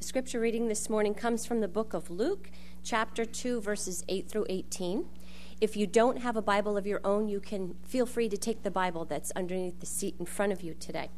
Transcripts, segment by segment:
scripture reading this morning comes from the book of Luke, chapter 2, verses 8 through 18. If you don't have a Bible of your own, you can feel free to take the Bible that's underneath the seat in front of you today.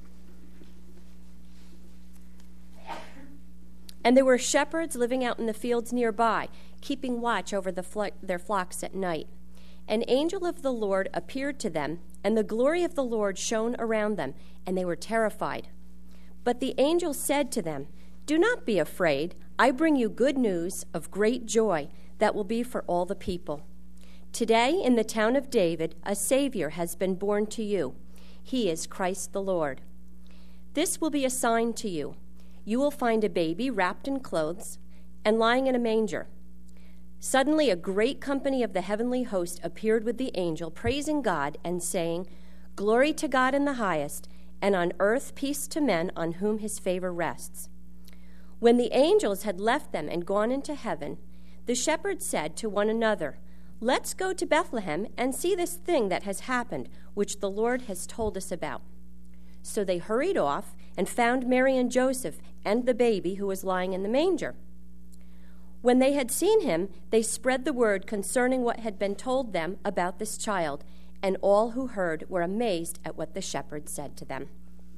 And there were shepherds living out in the fields nearby, keeping watch over their flocks at night. An angel of the Lord appeared to them, and the glory of the Lord shone around them, and they were terrified. But the angel said to them, "Do not be afraid. I bring you good news of great joy that will be for all the people. Today in the town of David, a Savior has been born to you. He is Christ the Lord. This will be a sign to you. You will find a baby wrapped in clothes and lying in a manger." Suddenly a great company of the heavenly host appeared with the angel, praising God and saying, "Glory to God in the highest, and on earth peace to men on whom his favor rests." When the angels had left them and gone into heaven, the shepherds said to one another, "Let's go to Bethlehem and see this thing that has happened, which the Lord has told us about." So they hurried off and found Mary and Joseph and the baby who was lying in the manger. When they had seen him, they spread the word concerning what had been told them about this child, and all who heard were amazed at what the shepherds said to them.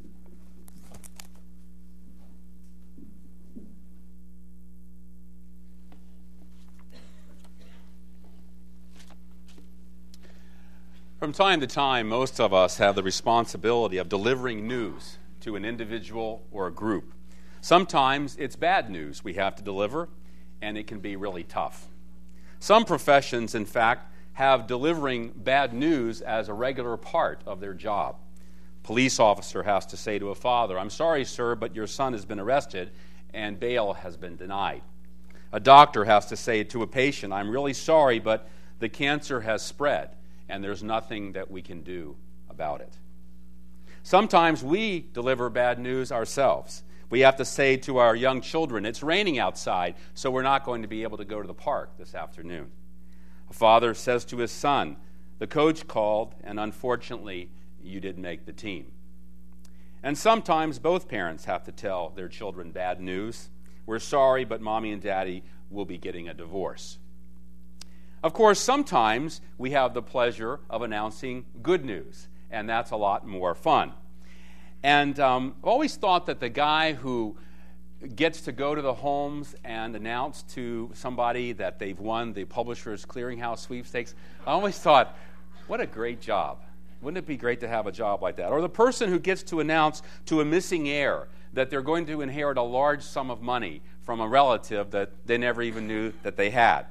From time to time, most of us have the responsibility of delivering news to an individual or a group. Sometimes it's bad news we have to deliver, and it can be really tough. Some professions, in fact, have delivering bad news as a regular part of their job. Police officer has to say to a father, "I'm sorry, sir, but your son has been arrested and bail has been denied." A doctor has to say to a patient, "I'm really sorry, but the cancer has spread and there's nothing that we can do about it." Sometimes we deliver bad news ourselves. We have to say to our young children, "It's raining outside, so we're not going to be able to go to the park this afternoon." A father says to his son, "The coach called, and unfortunately, you didn't make the team." And sometimes both parents have to tell their children bad news. "We're sorry, but mommy and daddy will be getting a divorce." Of course, sometimes we have the pleasure of announcing good news, and that's a lot more fun. And I've always thought that the guy who gets to go to the homes and announce to somebody that they've won the Publishers Clearinghouse sweepstakes, I always thought, what a great job. Wouldn't it be great to have a job like that? Or the person who gets to announce to a missing heir that they're going to inherit a large sum of money from a relative that they never even knew that they had.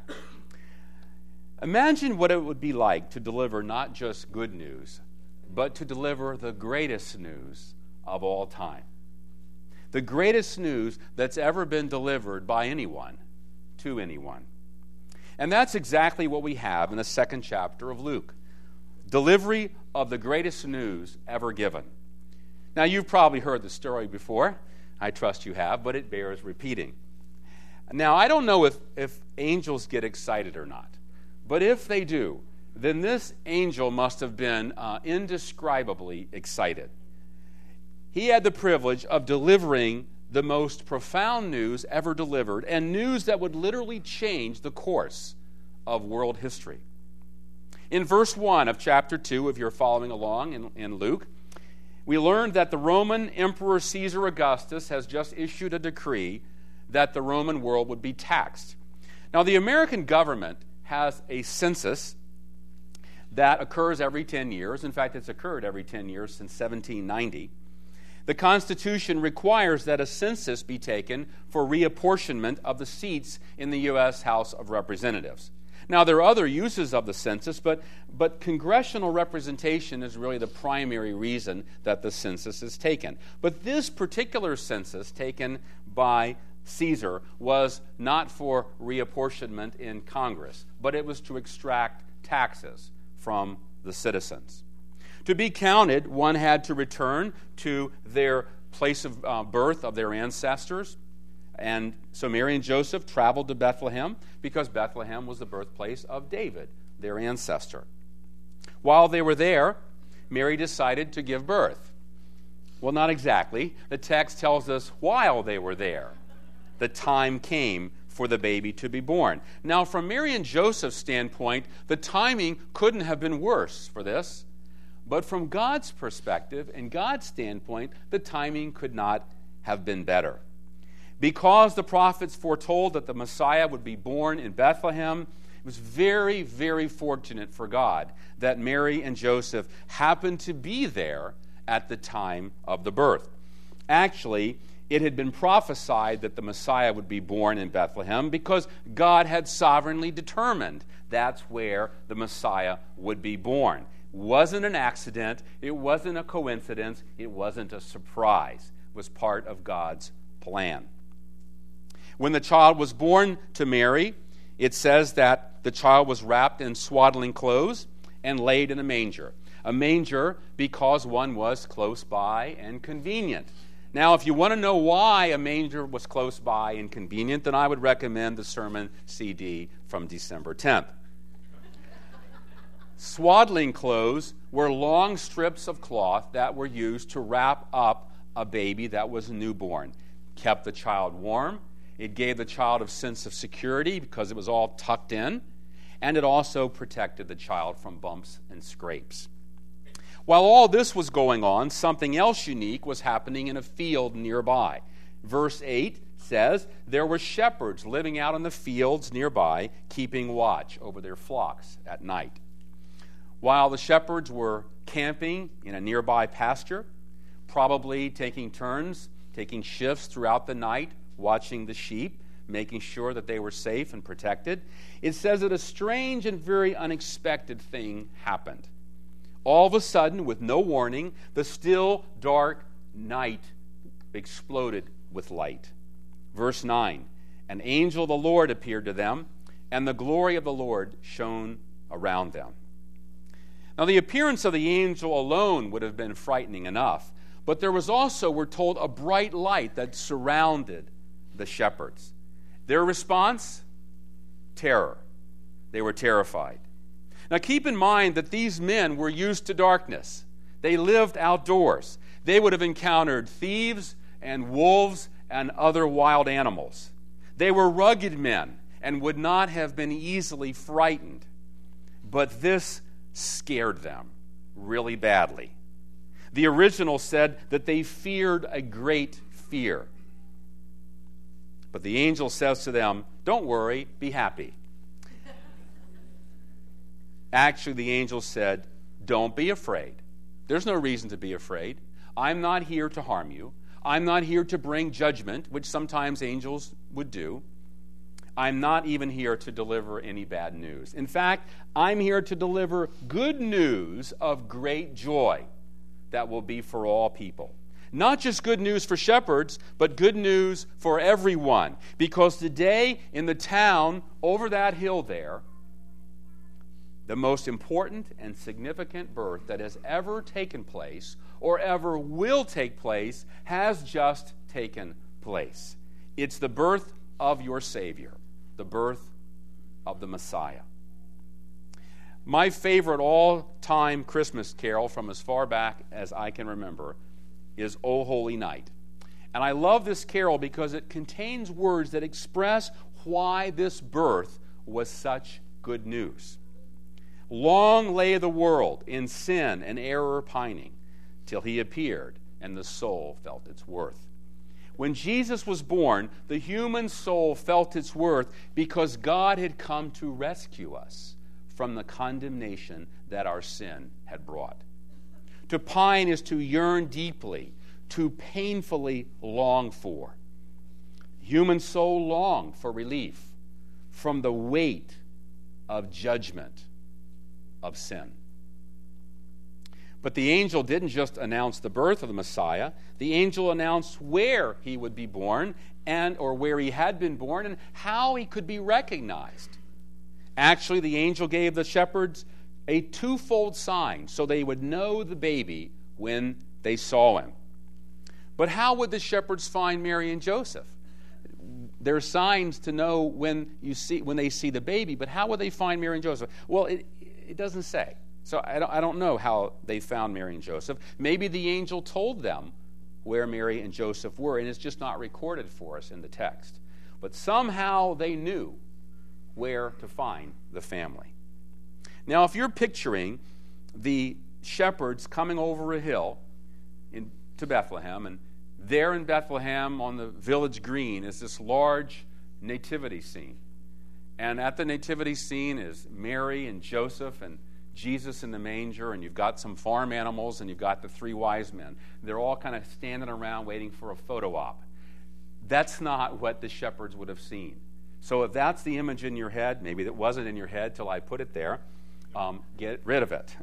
Imagine what it would be like to deliver not just good news, but to deliver the greatest news of all time. The greatest news that's ever been delivered by anyone to anyone. And that's exactly what we have in the second chapter of Luke. Delivery of the greatest news ever given. Now, you've probably heard the story before. I trust you have, but it bears repeating. Now, I don't know if angels get excited or not, but if they do, then this angel must have been indescribably excited. He had the privilege of delivering the most profound news ever delivered, and news that would literally change the course of world history. In verse 1 of chapter 2, if you're following along in Luke, we learned that the Roman Emperor Caesar Augustus has just issued a decree that the Roman world would be taxed. Now, the American government has a census that occurs every 10 years. In fact, it's occurred every 10 years since 1790. The Constitution requires that a census be taken for reapportionment of the seats in the U.S. House of Representatives. Now, there are other uses of the census, but congressional representation is really the primary reason that the census is taken. But this particular census taken by Caesar was not for reapportionment in Congress, but it was to extract taxes from the citizens. To be counted, one had to return to their place of birth of their ancestors. And so Mary and Joseph traveled to Bethlehem because Bethlehem was the birthplace of David, their ancestor. While they were there, Mary decided to give birth. Well, not exactly. The text tells us while they were there. the time came for the baby to be born. Now, from Mary and Joseph's standpoint, the timing couldn't have been worse for this. But from God's perspective and God's standpoint, the timing could not have been better. Because the prophets foretold that the Messiah would be born in Bethlehem, it was very, very fortunate for God that Mary and Joseph happened to be there at the time of the birth. Actually, it had been prophesied that the Messiah would be born in Bethlehem because God had sovereignly determined that's where the Messiah would be born. It wasn't an accident. It wasn't a coincidence. It wasn't a surprise. It was part of God's plan. When the child was born to Mary, it says that the child was wrapped in swaddling clothes and laid in a manger. A manger because one was close by and convenient. Now, if you want to know why a manger was close by and convenient, then I would recommend the sermon CD from December 10th. Swaddling clothes were long strips of cloth that were used to wrap up a baby that was newborn. Kept the child warm. It gave the child a sense of security because it was all tucked in. And it also protected the child from bumps and scrapes. While all this was going on, something else unique was happening in a field nearby. Verse 8 says, there were shepherds living out in the fields nearby, keeping watch over their flocks at night. While the shepherds were camping in a nearby pasture, probably taking turns, taking shifts throughout the night, watching the sheep, making sure that they were safe and protected, it says that a strange and very unexpected thing happened. All of a sudden, with no warning, the still, dark night exploded with light. Verse 9, an angel of the Lord appeared to them, and the glory of the Lord shone around them. Now, the appearance of the angel alone would have been frightening enough, but there was also, we're told, a bright light that surrounded the shepherds. Their response? Terror. They were terrified. Now keep in mind that these men were used to darkness. They lived outdoors. They would have encountered thieves and wolves and other wild animals. They were rugged men and would not have been easily frightened. But this scared them really badly. The original said that they feared a great fear. But the angel says to them, don't worry, be happy. Actually, the angel said, don't be afraid. There's no reason to be afraid. I'm not here to harm you. I'm not here to bring judgment, which sometimes angels would do. I'm not even here to deliver any bad news. In fact, I'm here to deliver good news of great joy that will be for all people. Not just good news for shepherds, but good news for everyone. Because today, in the town over that hill there, the most important and significant birth that has ever taken place or ever will take place has just taken place. It's the birth of your Savior, the birth of the Messiah. My favorite all-time Christmas carol from as far back as I can remember is O Holy Night. And I love this carol because it contains words that express why this birth was such good news. Long lay the world in sin and error pining, till he appeared, and the soul felt its worth. When Jesus was born, the human soul felt its worth because God had come to rescue us from the condemnation that our sin had brought. To pine is to yearn deeply, to painfully long for. Human soul longed for relief from the weight of judgment of sin. But the angel didn't just announce the birth of the Messiah. The angel announced where he would be born, or where he had been born, and how he could be recognized. Actually, the angel gave the shepherds a twofold sign so they would know the baby when they saw him. But how would the shepherds find Mary and Joseph? There are signs to know when they see the baby, but how would they find Mary and Joseph? Well, it doesn't say. So I don't know how they found Mary and Joseph. Maybe the angel told them where Mary and Joseph were, and it's just not recorded for us in the text. But somehow they knew where to find the family. Now, if you're picturing the shepherds coming over a hill to Bethlehem, and there in Bethlehem on the village green is this large nativity scene. And at the nativity scene is Mary and Joseph and Jesus in the manger, and you've got some farm animals, and you've got the three wise men. They're all kind of standing around waiting for a photo op. That's not what the shepherds would have seen. So if that's the image in your head, maybe that wasn't in your head till I put it there, get rid of it.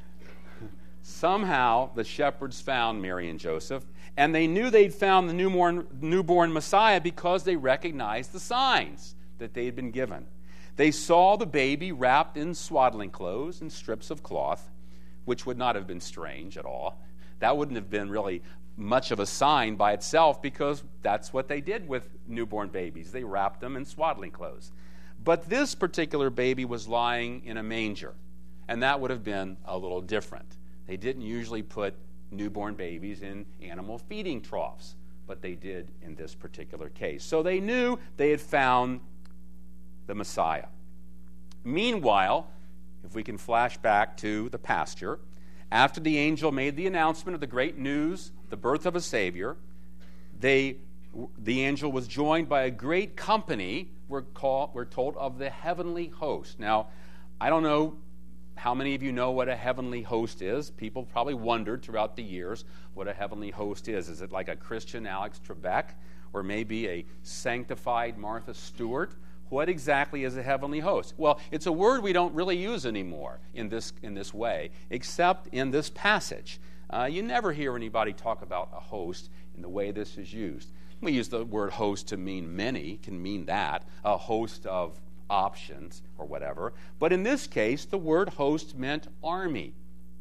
Somehow the shepherds found Mary and Joseph, and they knew they'd found the newborn Messiah because they recognized the signs that they had been given. They saw the baby wrapped in swaddling clothes and strips of cloth, which would not have been strange at all. That wouldn't have been really much of a sign by itself, because that's what they did with newborn babies. They wrapped them in swaddling clothes. But this particular baby was lying in a manger, and that would have been a little different. They didn't usually put newborn babies in animal feeding troughs, but they did in this particular case. So they knew they had found the Messiah. Meanwhile, if we can flash back to the pasture, after the angel made the announcement of the great news, the birth of a Savior, the angel was joined by a great company, we're told, of the heavenly host. Now, I don't know how many of you know what a heavenly host is. People probably wondered throughout the years what a heavenly host is. Is it like a Christian Alex Trebek, or maybe a sanctified Martha Stewart? What exactly is a heavenly host? Well, it's a word we don't really use anymore in this way, except in this passage. You never hear anybody talk about a host in the way this is used. We use the word host to mean many, can mean that, a host of options or whatever. But in this case, the word host meant army.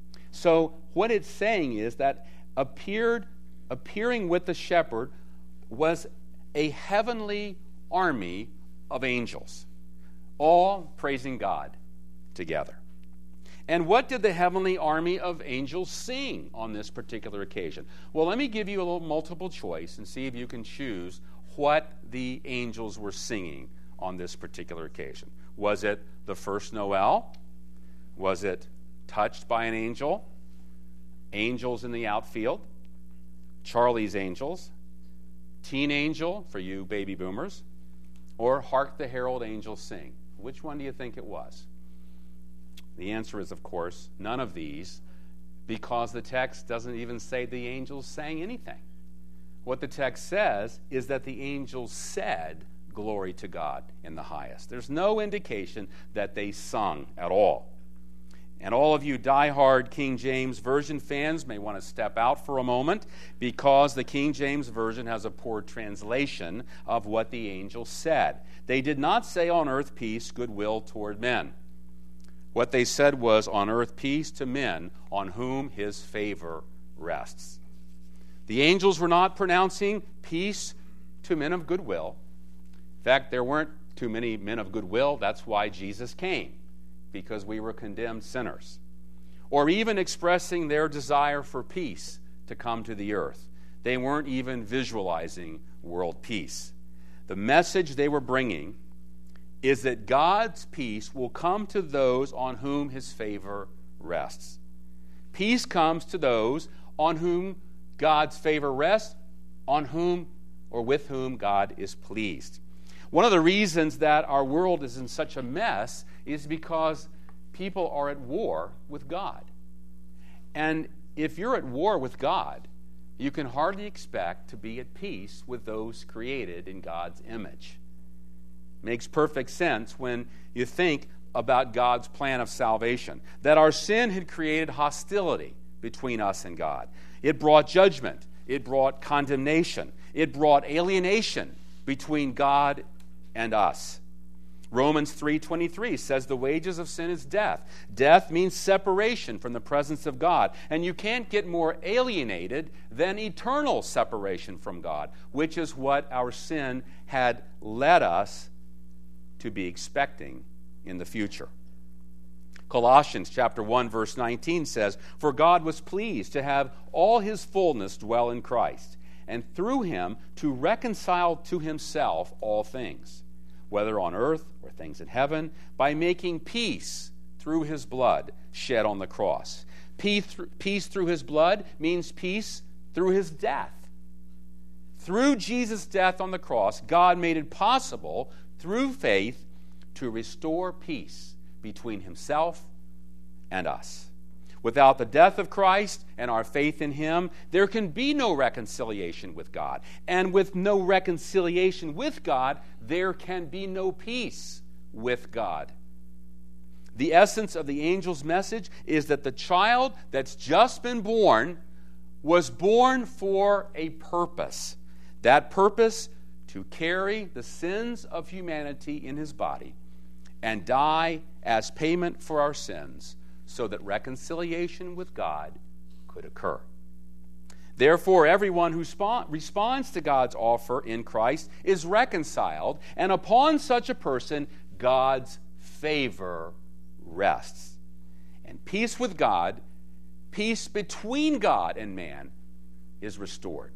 So what it's saying is that appearing with the shepherd was a heavenly army of angels, all praising God together. And what did the heavenly army of angels sing on this particular occasion? Well, let me give you a little multiple choice and see if you can choose what the angels were singing on this particular occasion. Was it the first Noel? Was it Touched by an Angel? Angels in the Outfield? Charlie's Angels? Teen Angel for you baby boomers? Or Hark the Herald Angels Sing? Which one do you think it was? The answer is, of course, none of these, because the text doesn't even say the angels sang anything. What the text says is that the angels said, "Glory to God in the highest." There's no indication that they sung at all. And all of you diehard King James Version fans may want to step out for a moment, because the King James Version has a poor translation of what the angels said. They did not say, "On earth peace, goodwill toward men." What they said was, "On earth peace to men on whom his favor rests." The angels were not pronouncing peace to men of goodwill. In fact, there weren't too many men of goodwill. That's why Jesus came, because we were condemned sinners. Or even expressing their desire for peace to come to the earth. They weren't even visualizing world peace. The message they were bringing is that God's peace will come to those on whom his favor rests. Peace comes to those on whom God's favor rests, on whom or with whom God is pleased. One of the reasons that our world is in such a mess is because people are at war with God. And if you're at war with God, you can hardly expect to be at peace with those created in God's image. Makes perfect sense when you think about God's plan of salvation, that our sin had created hostility between us and God. It brought judgment. It brought condemnation. It brought alienation between God and us. Romans 3:23 says the wages of sin is death. Death means separation from the presence of God. And you can't get more alienated than eternal separation from God, which is what our sin had led us to be expecting in the future. Colossians chapter 1, verse 19 says, "For God was pleased to have all his fullness dwell in Christ, and through him to reconcile to himself all things, whether on earth or things in heaven, by making peace through his blood shed on the cross." Peace through his blood means peace through his death. Through Jesus' death on the cross, God made it possible, through faith, to restore peace between himself and us. Without the death of Christ and our faith in him, there can be no reconciliation with God. And with no reconciliation with God, there can be no peace with God. The essence of the angel's message is that the child that's just been born was born for a purpose. That purpose, to carry the sins of humanity in his body and die as payment for our sins, so that reconciliation with God could occur. Therefore, everyone who responds to God's offer in Christ is reconciled, and upon such a person, God's favor rests. And peace with God, peace between God and man, is restored.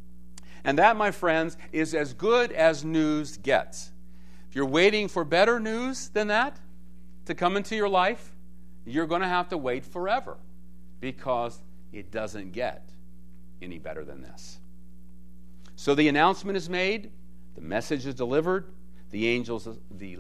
And that, my friends, is as good as news gets. If you're waiting for better news than that to come into your life, you're going to have to wait forever, because it doesn't get any better than this. So the announcement is made, the message is delivered, the angels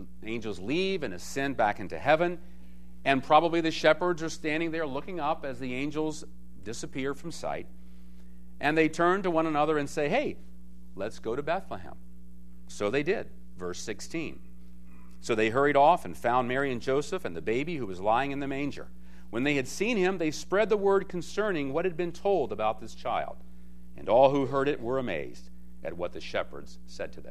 leave and ascend back into heaven, and probably the shepherds are standing there looking up as the angels disappear from sight, and they turn to one another and say, "Hey, let's go to Bethlehem." So they did. Verse 16. So they hurried off and found Mary and Joseph and the baby who was lying in the manger. When they had seen him, they spread the word concerning what had been told about this child. And all who heard it were amazed at what the shepherds said to them.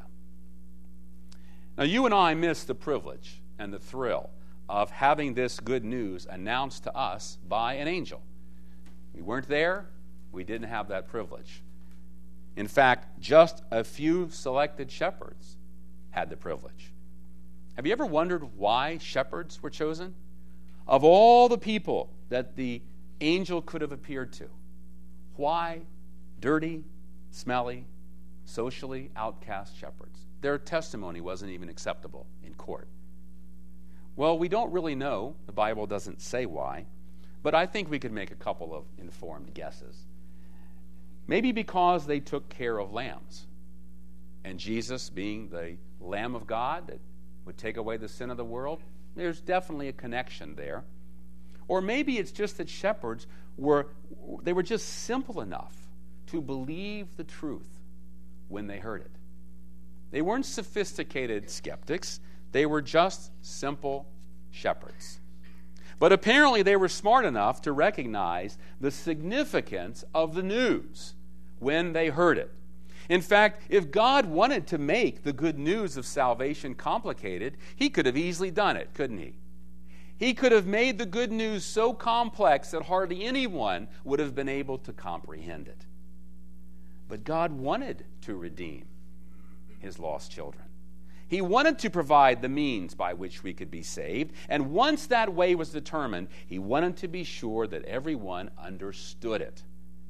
Now, you and I miss the privilege and the thrill of having this good news announced to us by an angel. We weren't there. We didn't have that privilege. In fact, just a few selected shepherds had the privilege. Have you ever wondered why shepherds were chosen? Of all the people that the angel could have appeared to, why dirty, smelly, socially outcast shepherds? Their testimony wasn't even acceptable in court. Well, we don't really know. The Bible doesn't say why, but I think we could make a couple of informed guesses. Maybe because they took care of lambs, and Jesus, being the Lamb of God that would take away the sin of the world, there's definitely a connection there. Or maybe it's just that shepherds were just simple enough to believe the truth when they heard it. They weren't sophisticated skeptics. They were just simple shepherds. But apparently they were smart enough to recognize the significance of the news when they heard it. In fact, if God wanted to make the good news of salvation complicated, he could have easily done it, couldn't he? He could have made the good news so complex that hardly anyone would have been able to comprehend it. But God wanted to redeem his lost children. He wanted to provide the means by which we could be saved, and once that way was determined, he wanted to be sure that everyone understood it.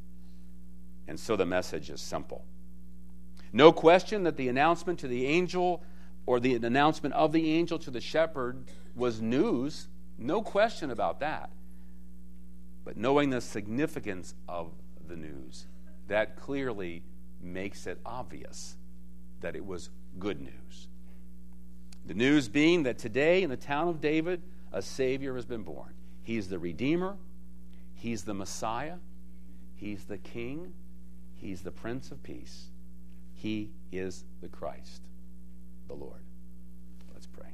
And so the message is simple. No question that the announcement to the angel, or the announcement of the angel to the shepherd, was news. No question about that. But knowing the significance of the news, that clearly makes it obvious that it was good news. The news being that today in the town of David, a Savior has been born. He's the Redeemer. He's the Messiah. He's the King. He's the Prince of Peace. He is the Christ, the Lord. Let's pray.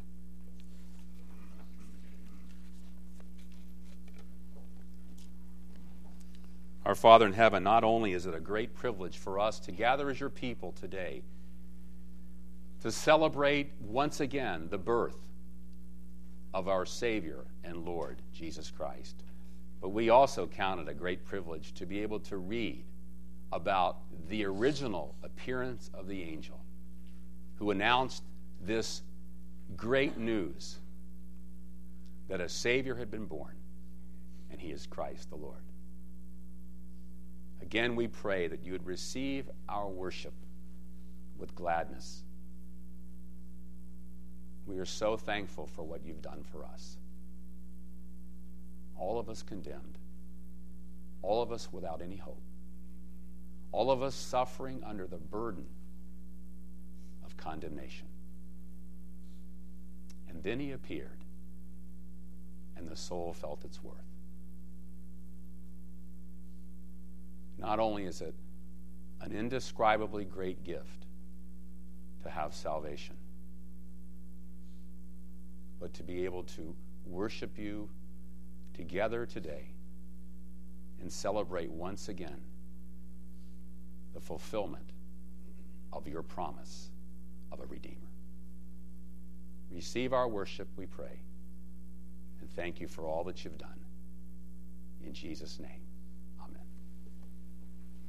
Our Father in heaven, not only is it a great privilege for us to gather as your people today to celebrate once again the birth of our Savior and Lord, Jesus Christ, but we also count it a great privilege to be able to read about the original appearance of the angel who announced this great news that a Savior had been born, and he is Christ the Lord. Again, we pray that you would receive our worship with gladness. We are so thankful for what you've done for us. All of us condemned, all of us without any hope, all of us suffering under the burden of condemnation. And then he appeared, and the soul felt its worth. Not only is it an indescribably great gift to have salvation, but to be able to worship you together today and celebrate once again the fulfillment of your promise of a Redeemer. Receive our worship, we pray, and thank you for all that you've done. In Jesus' name.